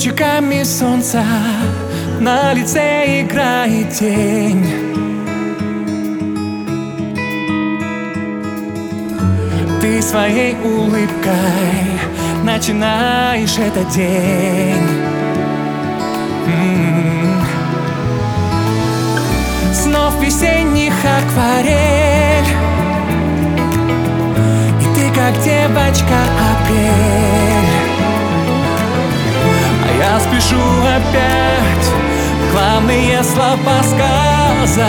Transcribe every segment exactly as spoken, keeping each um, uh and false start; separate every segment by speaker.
Speaker 1: лучиками солнца на лице играет тень. Ты своей улыбкой начинаешь этот день. М-м-м. Снов весенних акварель, и ты как девочка апрель. А я спешу опять главные слова сказать.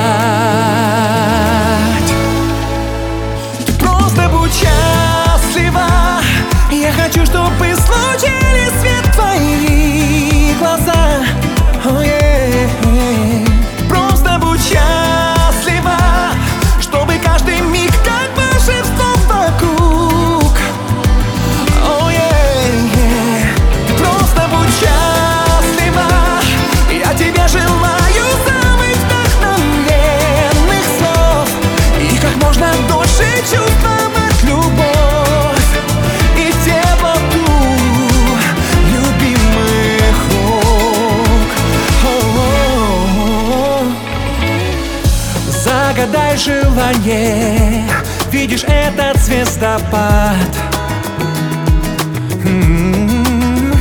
Speaker 1: Ты просто будь счастлива. Я хочу, чтобы случились свет твои глаза. Oh, yeah, yeah. Просто будь счастлива, чтобы каждый миг как волшебство вокруг. Oh, yeah, yeah. Ты просто будь счастлива. Я тебе желаю самых вдохновенных слов, и как можно дольше чувствовать любовь и теплоту любимых рук. Oh-oh-oh. Загадай желание, видишь этот звездопад. М-м-м.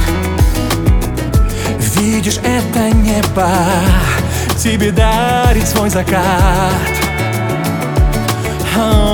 Speaker 1: Видишь это небо, тебе дарит свой закат. Oh.